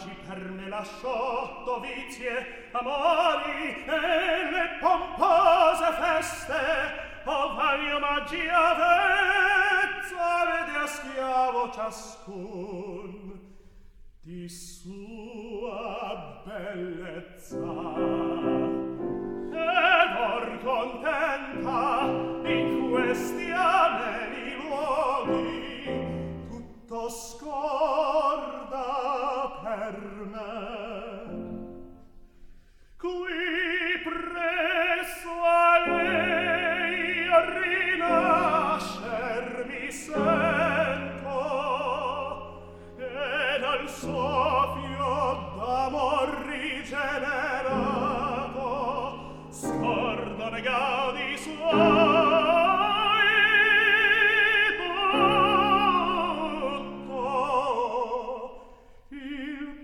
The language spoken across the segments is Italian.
viaggi per me lasciò dovizie, amori e le pompose feste, o vari omaggi avezza, vede a schiavo ciascun di sua bellezza. Ed or contenta in questi ameni luoghi tutto scorda per me. Qui presso a lei rinascer mi sento, ed al soffio d'amor rigenerato scordo ne gaudi suoi. Tutto il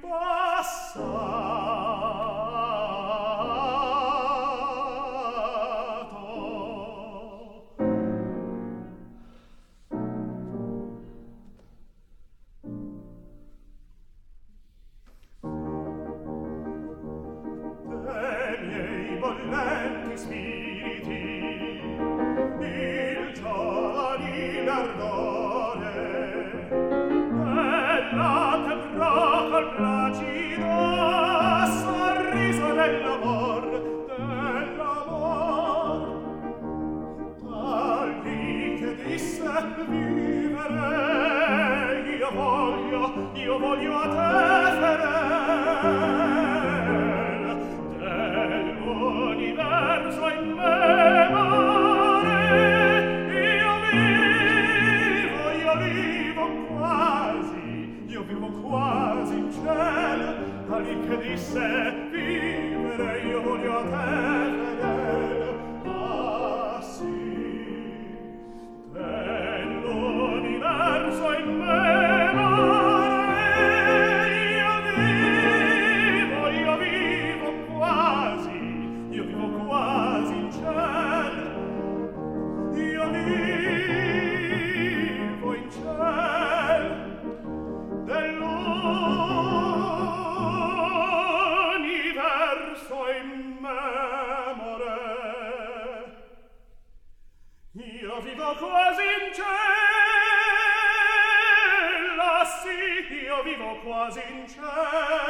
bollenti spiriti, il giovani l'ardore, e la temprò col placido sorriso dell'amor, tagli che disse vivere, io voglio a te fedel, dell'universo in memore, io vivo quasi in cielo, tagli che disse vivere, io voglio a te fedel. Ah sì, dell'universo in memore, io vivo quasi in cielo, io vivo in cielo dell'universo in memore. Io vivo quasi in cielo, sì, io vivo quasi in cielo.